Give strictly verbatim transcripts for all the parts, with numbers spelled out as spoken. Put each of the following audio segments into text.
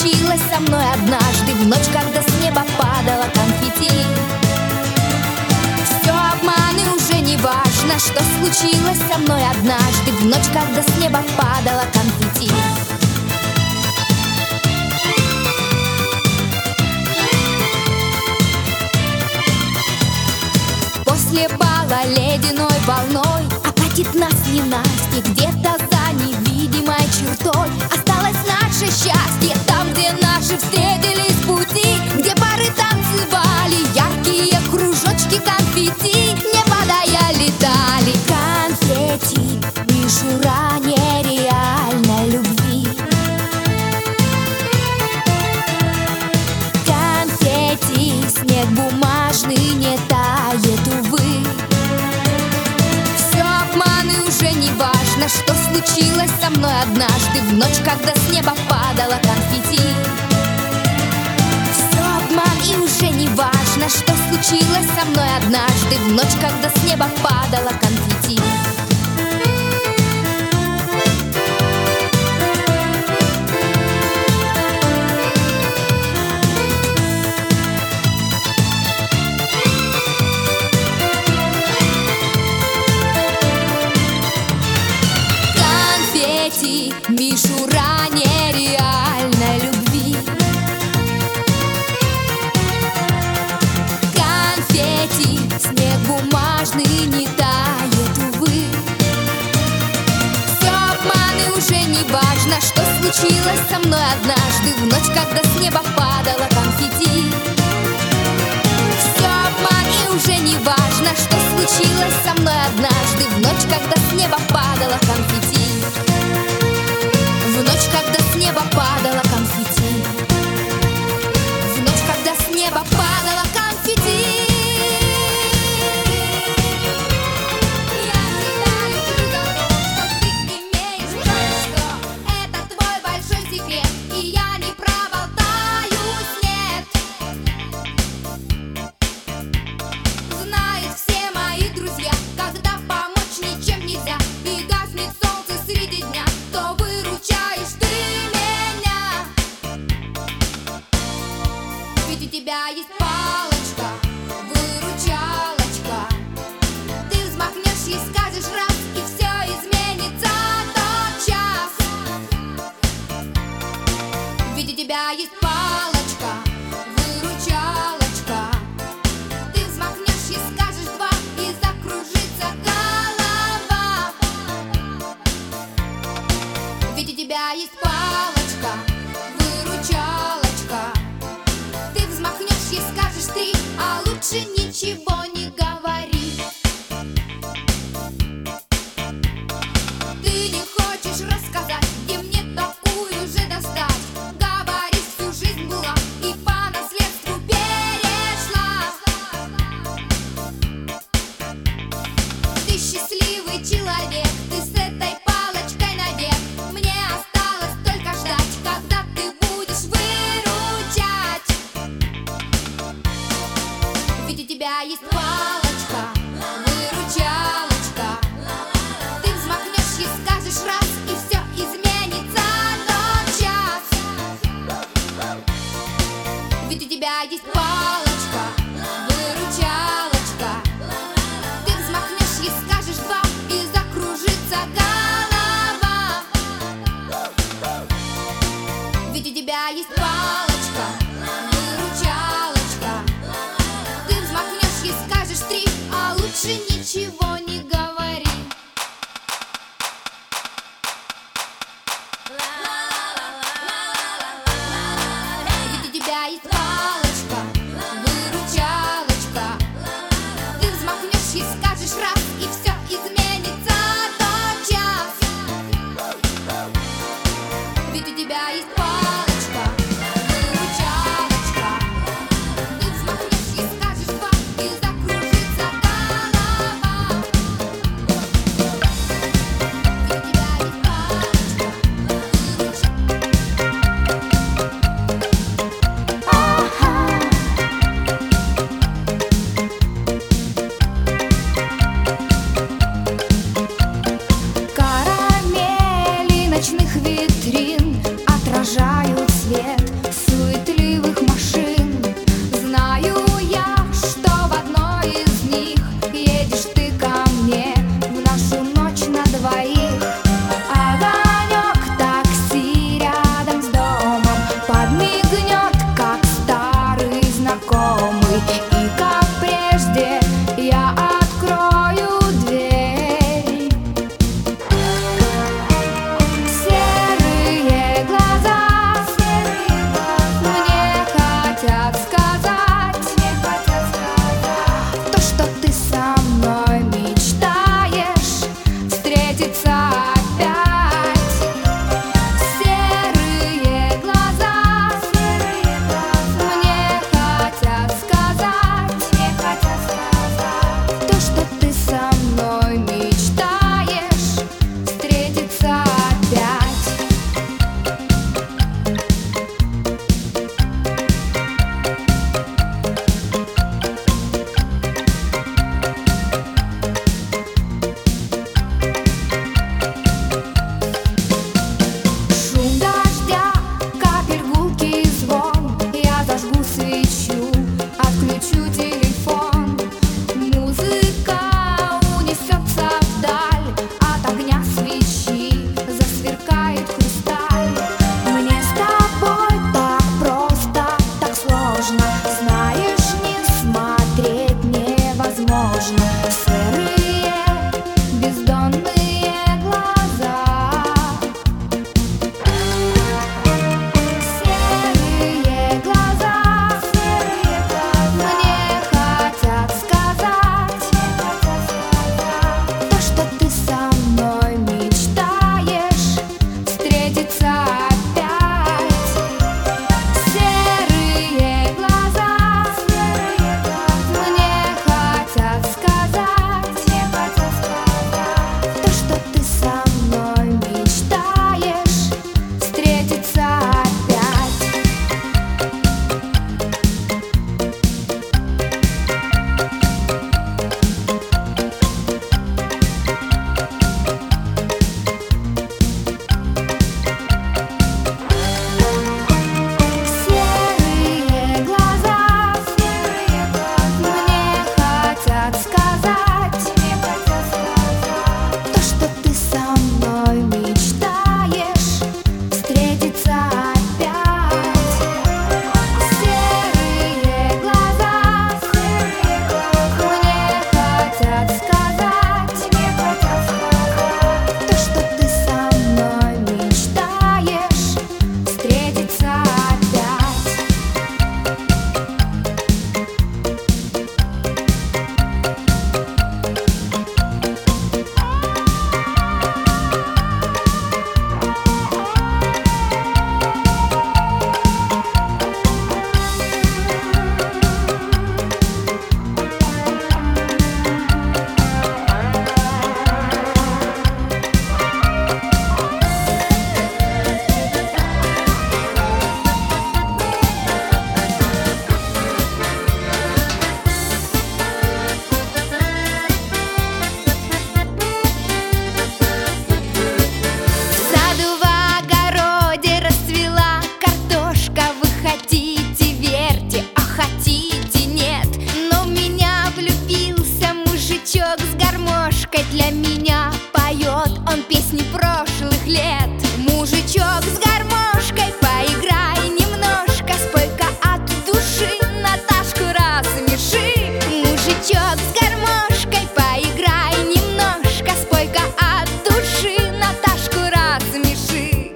случилось со мной однажды в ночь, когда с неба падало конфетти. Все обманы, уже не важно, что случилось со мной однажды в ночь, когда с неба падало конфетти. После бала ледяной волной окатит нас ненастье. Где-то за невидимой чертой осталось наше счастье. Там, где наши встретились пути, где пары танцевали, яркие кружочки конфетти не падая летали. Конфетти, мишура нереальной любви. Конфетти, снег бумажный не тает, увы. Все обманы, уже не важно, что случилось со мной однажды в ночь, когда с неба падало конфетти. Все обман, и уже не важно, что случилось со мной однажды в ночь, когда с неба падало конфетти. Мишура нереальной любви. Конфетти, снег бумажный не тает, увы. Все обманы, уже не важно, что случилось со мной однажды в ночь, когда с неба падало конфетти. Все обман, и уже не важно, что случилось со мной однажды в ночь, когда с неба падало конфетти. В ночь, когда с неба падало конфетти. В ночь, когда с неба падало конфетти. Я тебя люблю за то, что ты имеешь кое-что. Это твой большой секрет, и я не проболтаюсь, нет. Знают все мои друзья, когда помочь ничем нельзя, и гаснет солнце среди дня, то выручаешь ты меня. Ведь у тебя есть палочка, выручалочка. Ты взмахнешь и скажешь раз, и все изменится тотчас. Ведь у тебя есть палочка, выручалочка. Ты взмахнешь и скажешь два, и закружится голова. Ведь у тебя есть палочка, выручалочка. Ты взмахнешь и скажешь три, а лучше ничего не говори. Ты не хочешь рассказать, где мне такую же достать. Говоришь, всю жизнь была и по наследству перешла. Ты счастливый человек, ты с этой палочкой навек. Мне осталось только ждать, когда ты будешь выручать. Ведь у тебя есть палочка, выручалочка. Ты взмахнешь и скажешь раз, и все изменится тотчас. Ведь у тебя есть палочка, выручалочка. Ты взмахнешь и скажешь два, и закружится голова. Ведь у тебя есть палочка, выручалочка. Ты взмахнешь и скажешь три, а лучше ничего не говори. Ведь у тебя есть палочка, выручалочка. Ты взмахнешь и скажешь раз, и все изменится тотчас. Ведь у тебя есть палочка, выручалочка. Ты взмахнешь и скажешь два, и закружится голова. невозможно. Серые бездонные глаза, серые глаза, серые глаза мне хотят сказать то, что ты со мной мечтаешь встретиться опять. Серые глаза, серые глаза мне хотят сказать то, что ты со мной мечтаешь встретиться опять. Серые глаза, серые глаза мне хотят сказать то, что ты со мной мечтаешь встретиться опять. Серые глаза, серые глаза мне хотят сказать то, что ты со мной мечтаешь встретиться опять. В саду в огороде расцвела картошка. Вы хотите, верьте, а хотите, нет. Но в меня влюбился мужичок с гармошкой. Для меня поет он песни прошлых лет. Мужичок с гармошкой, поиграй немножко, спой-ка от души, Наташку рассмеши. Мужичок с гармошкой, поиграй немножко, спой-ка от души, Наташку рассмеши.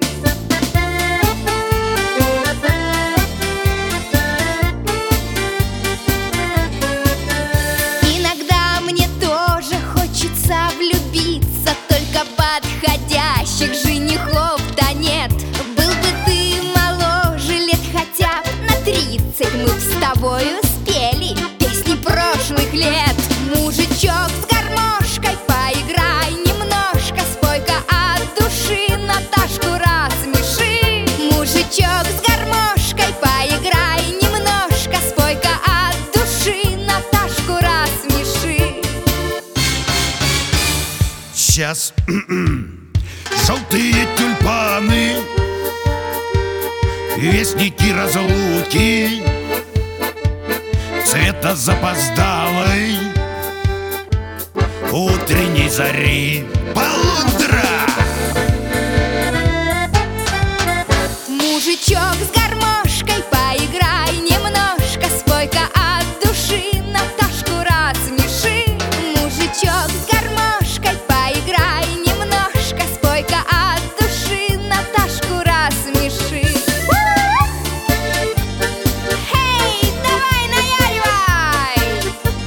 Иногда мне тоже хочется влюбиться, только подходящих женихов-то нет. Был бы ты моложе лет хотя б на тридцать, мы б с тобою спели песни прошлых лет. Мужичок с гармошкой, поиграй немножко, спой-ка от души, Наташку рассмеши. Мужичок с гармошкой, поиграй немножко, спой-ка от души, Наташку рассмеши. Сейчас желтые тюльпаны, вестники разлуки, цвета запоздалой утренней зари. Полундра! Мужичок с гармошкой, поиграй немножко, спой-ка от души, Наташку рассмеши. Мужичок с гармошкой, поиграй немножко, спой-ка от души, Наташку рассмеши. Эй, давай наяривай!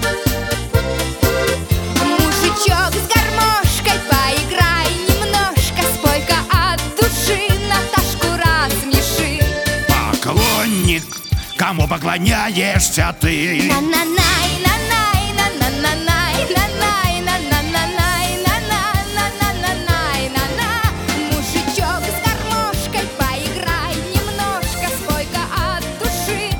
Мужичок с гармошкой, поиграй немножко, спой-ка от души, Наташку рассмеши. Поклонник, кому поклоняешься ты? На-на-най, на-най, на-на-на-най, на-най, на-на-на-най, на-на-на-на-най, на-на. Мужичок с гармошкой, поиграй немножко, спой-ка от души.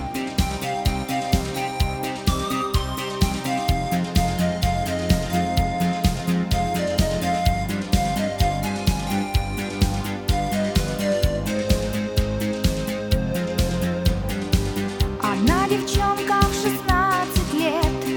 Одна девчонка в шестнадцать лет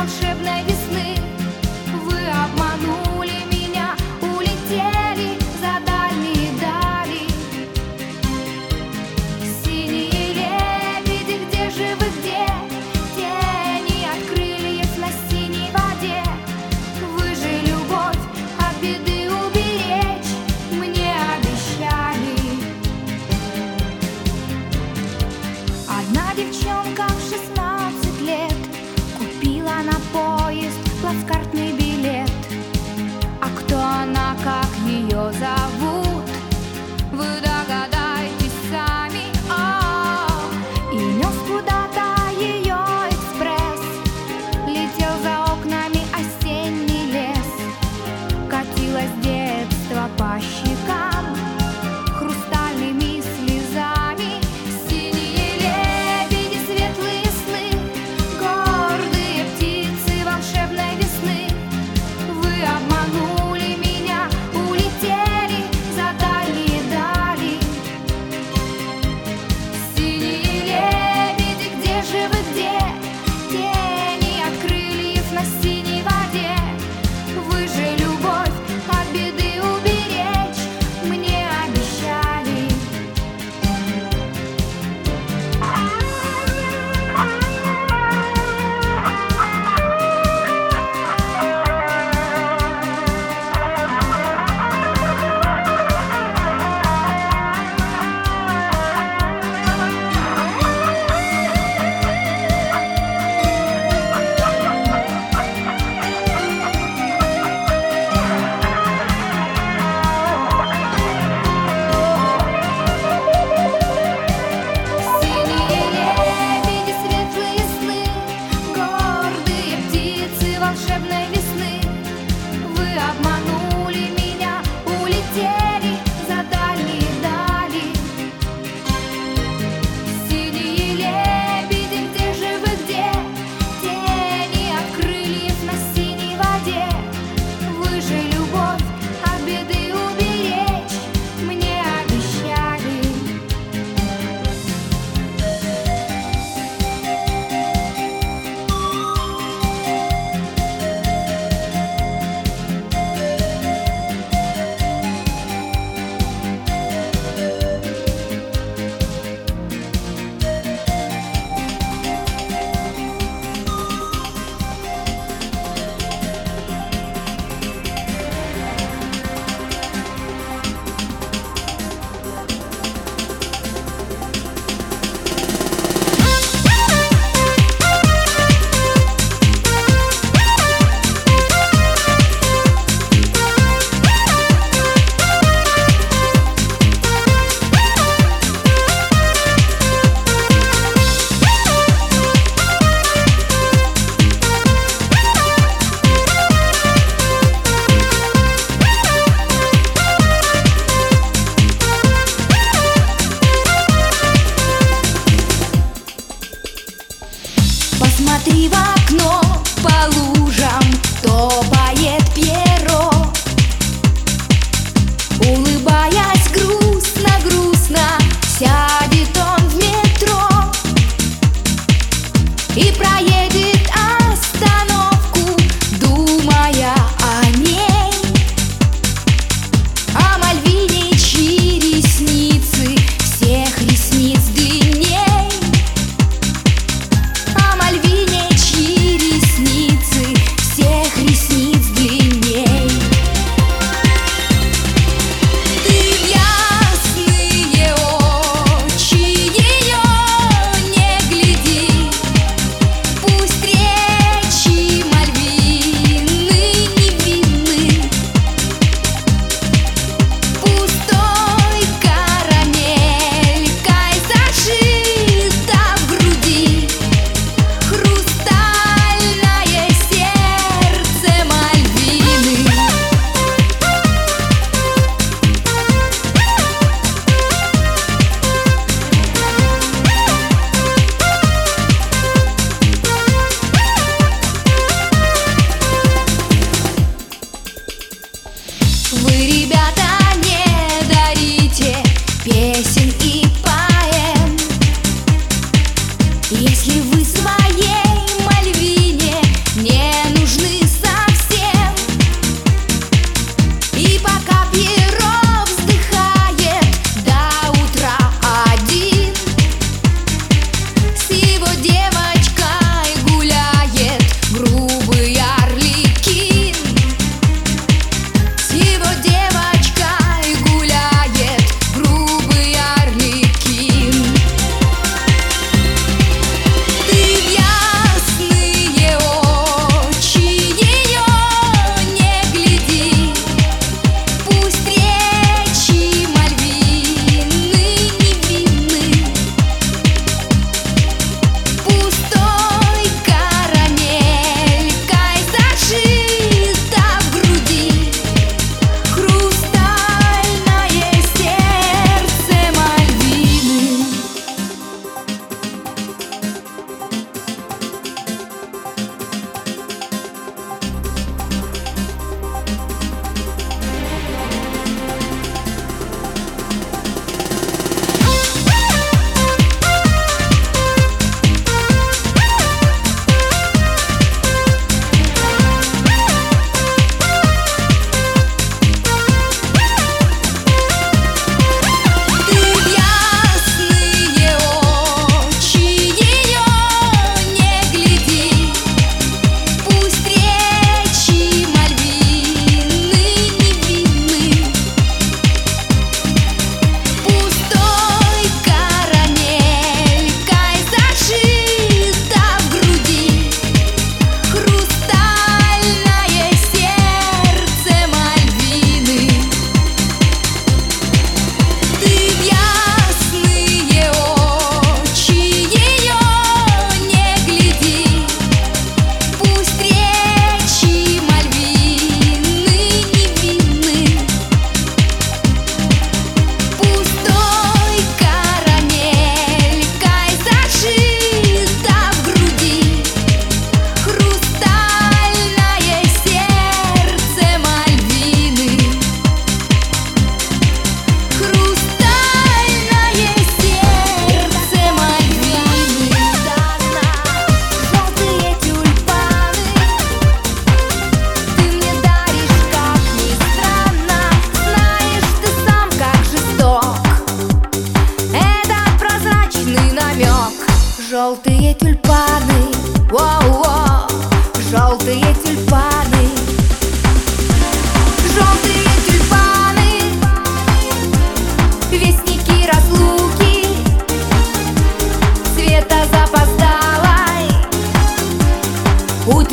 волшебной весны. Вы обманули меня, улетели за дальние дали. Синие лебеди, где же вы, где? Тени от крыльев на синей воде. Вы же любовь от беды уберечь мне обещали. Одна девчонка в шестнадцать лет купила на поезд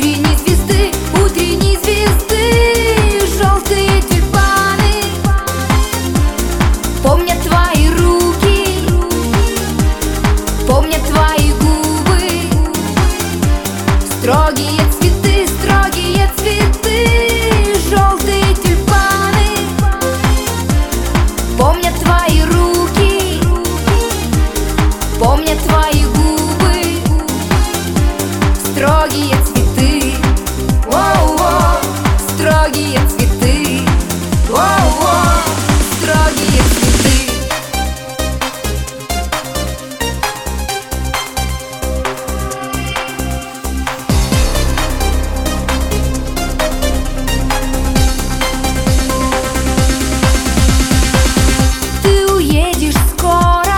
Утренней звезды, утренней звезды, желтые тюльпаны помнят твои руки, помнят твои губы. Строгие цветы, строгие цветы, желтые тюльпаны помнят твои руки, помнят твои губы. Строгие цветы, воу-воу, строгие цветы, воу-воу, строгие цветы. Ты уедешь скоро,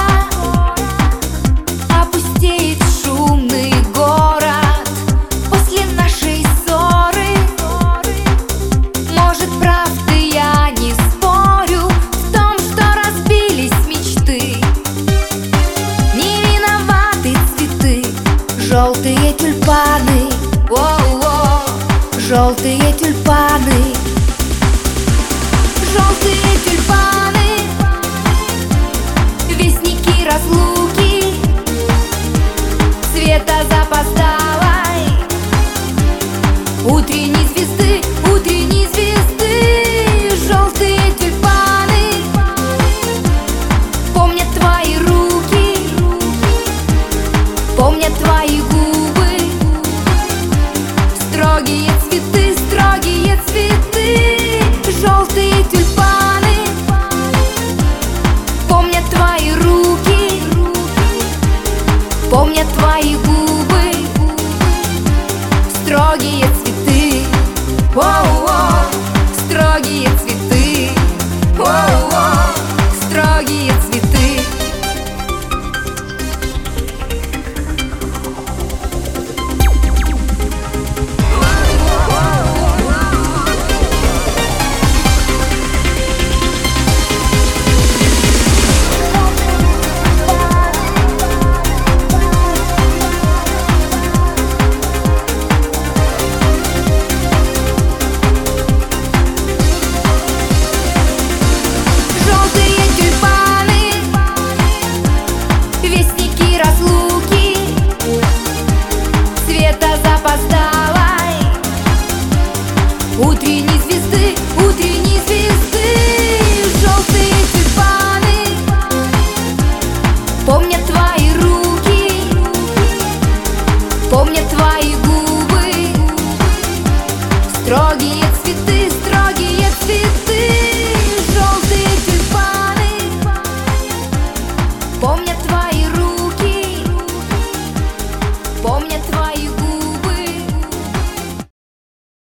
опустеет шумный город после нашей ссоры. Может, прав ты, я не спорю в том, что разбились мечты. Не виноваты цветы, желтые тюльпаны, воу-воу, желтые тюльпаны. Желтые тюльпаны, вестники разлуки, цвета запоздалой утренней звезды, утренней звезды. Желтые тюльпаны помнят твои руки, помнят твои губы. Строгие цветы, строгие цветы, желтые тюльпаны помнят твои руки, помнят твои губы. Строгие цветы, воу-воу, строгие цветы, воу-воу, строгие цветы. Желтые тюльпаны, вестники разлуки, цвета запоздалой утренней звезды.